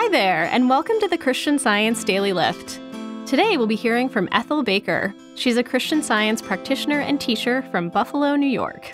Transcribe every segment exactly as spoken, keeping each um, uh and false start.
there, and welcome to the Christian Science Daily Lift. Today we'll be hearing from Ethel Baker. She's a Christian Science practitioner and teacher from Buffalo, New York.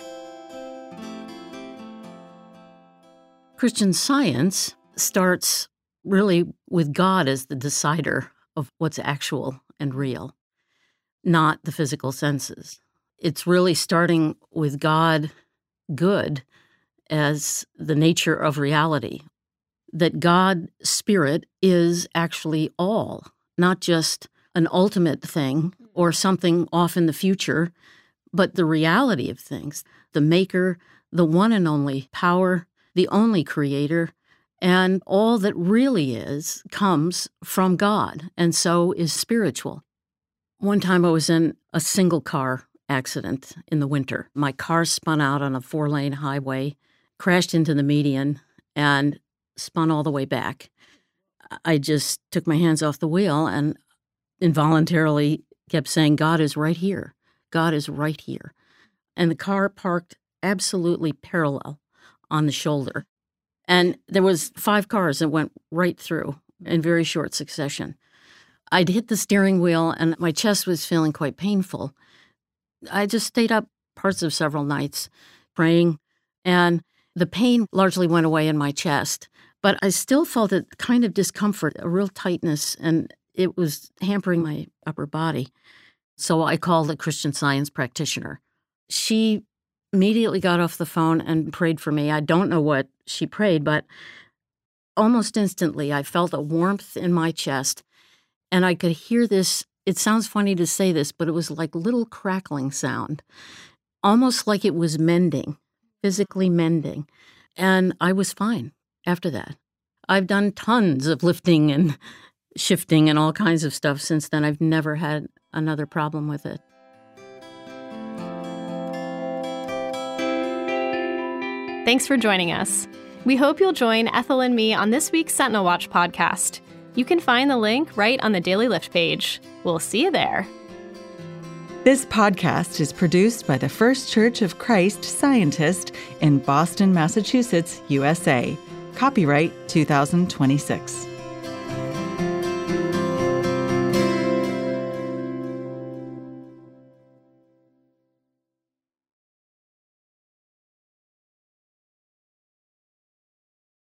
Christian Science starts really with God as the decider of what's actual and real, not the physical senses. It's really starting with God good as the nature of reality, that God Spirit is actually all, not just an ultimate thing or something off in the future, but the reality of things, the maker, the one and only power, the only creator, and all that really is comes from God, and so is spiritual. One time I was in a single car accident in the winter. My car spun out on a four-lane highway, crashed into the median, and spun all the way back. I just took my hands off the wheel and involuntarily kept saying, God is right here. God is right here. And the car parked absolutely parallel on the shoulder. And there was five cars that went right through in very short succession. I'd hit the steering wheel and my chest was feeling quite painful. I just stayed up parts of several nights praying, and the pain largely went away in my chest. But I still felt a kind of discomfort, a real tightness, and it was hampering my upper body. So I called a Christian Science practitioner. She immediately got off the phone and prayed for me. I don't know what she prayed, but almost instantly I felt a warmth in my chest, and I could hear this. It sounds funny to say this, but it was like little crackling sound, almost like it was mending, physically mending. And I was fine after that. I've done tons of lifting and shifting and all kinds of stuff since then. I've never had another problem with it. Thanks for joining us. We hope you'll join Ethel and me on this week's Sentinel Watch podcast. You can find the link right on the Daily Lift page. We'll see you there. This podcast is produced by the First Church of Christ Scientist in Boston, Massachusetts, U S A. Copyright two thousand twenty-six.